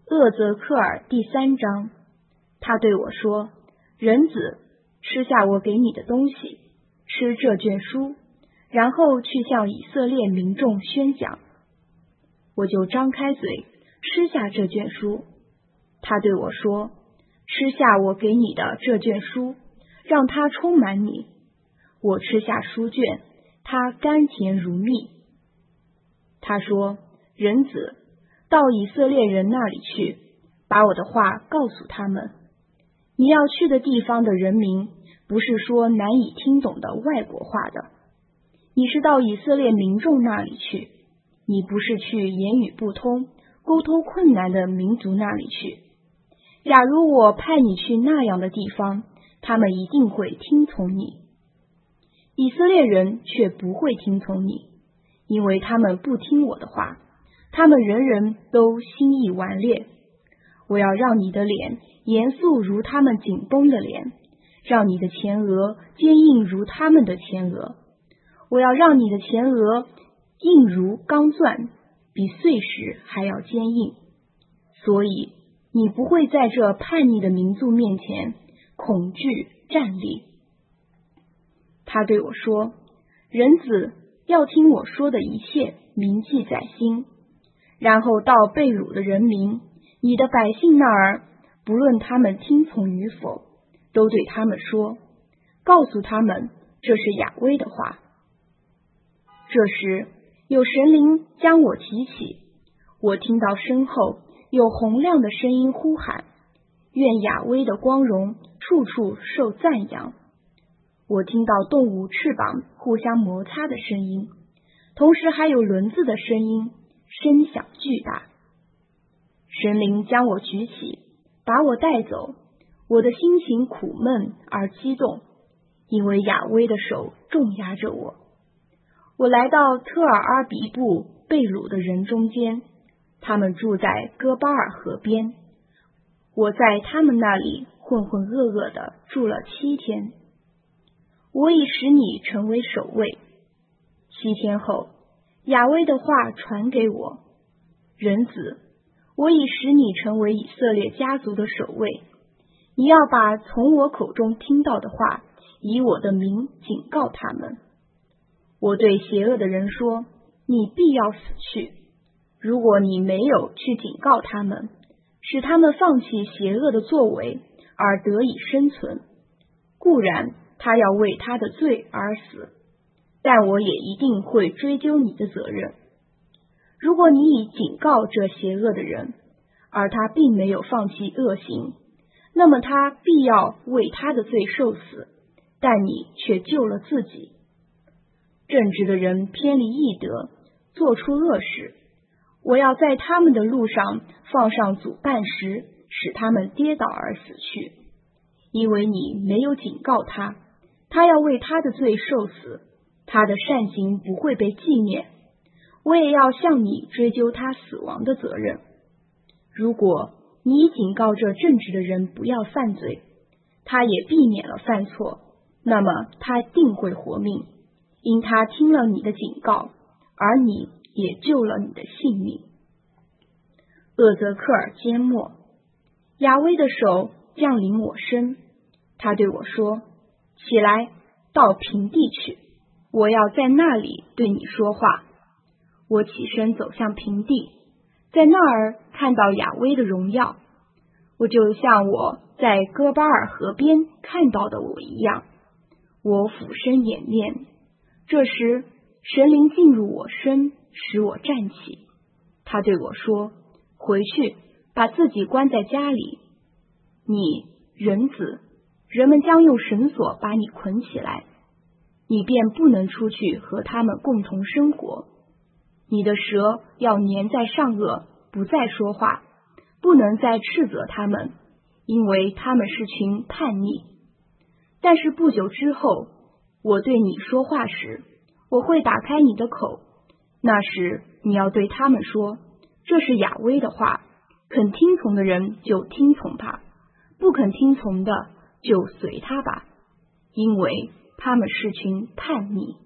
厄泽克尔第3章，他对我说：人子，吃下我给你的东西，吃这卷书，然后去向以色列民众宣讲。我就张开嘴，吃下这卷书。他对我说：吃下我给你的这卷书，让它充满你。我吃下书卷，它甘甜如蜜。他说：人子，到以色列人那里去，把我的话告诉他们。你要去的地方的人民，不是说难以听懂的外国话的，你是到以色列民众那里去，你不是去言语不通、沟通困难的民族那里去。假如我派你去那样的地方，他们一定会听从你。以色列人却不会听从你，因为他们不听我的话，他们人人都心意顽劣。我要让你的脸严肃如他们紧绷的脸，让你的前额坚硬如他们的前额。我要让你的前额硬如钢钻，比碎石还要坚硬。所以你不会在这叛逆的民族面前恐惧站立。他对我说：人子，要听我说的一切铭记在心，然后到被掳的人民，你的百姓那儿，不论他们听从与否，都对他们说，告诉他们这是雅威的话。这时有神灵将我提起，我听到身后有洪亮的声音呼喊：愿雅威的光荣处处受赞扬。我听到动物翅膀互相摩擦的声音，同时还有轮子的声音，声响巨大。神灵将我举起，把我带走，我的心情苦闷而激动，因为雅威的手重压着我。我来到特尔阿比布被掳的人中间，他们住在戈巴尔河边，我在他们那里浑浑噩噩地住了7天。我已使你成为守卫。7天后，雅威的话传给我：人子，我已使你成为以色列家族的守卫，你要把从我口中听到的话，以我的名警告他们。我对邪恶的人说：你必要死去。如果你没有去警告他们，使他们放弃邪恶的作为而得以生存，固然他要为他的罪而死，但我也一定会追究你的责任。如果你已警告这邪恶的人，而他并没有放弃恶行，那么他必要为他的罪受死，但你却救了自己。正直的人偏离义德，做出恶事，我要在他们的路上放上阻绊石，使他们跌倒而死去。因为你没有警告他，他要为他的罪受死，他的善行不会被纪念。我也要向你追究他死亡的责任。如果你已警告这正直的人不要犯罪，他也避免了犯错，那么他定会活命，因他听了你的警告，而你也救了你的性命。厄泽克尔缄默，雅威的手降临我身，他对我说：起来，到平地去，我要在那里对你说话。我起身走向平地，在那儿看到雅威的荣耀，我就像我在戈巴尔河边看到的我一样。我俯身掩面，这时神灵进入我身，使我站起。他对我说：回去，把自己关在家里。你人子，人们将用绳索把你捆起来，你便不能出去和他们共同生活。你的舌要粘在上颚，不再说话，不能再斥责他们，因为他们是群叛逆。但是不久之后，我对你说话时，我会打开你的口，那时你要对他们说：这是雅威的话，肯听从的人就听从吧，不肯听从的就随他吧，因为他们是群叛逆。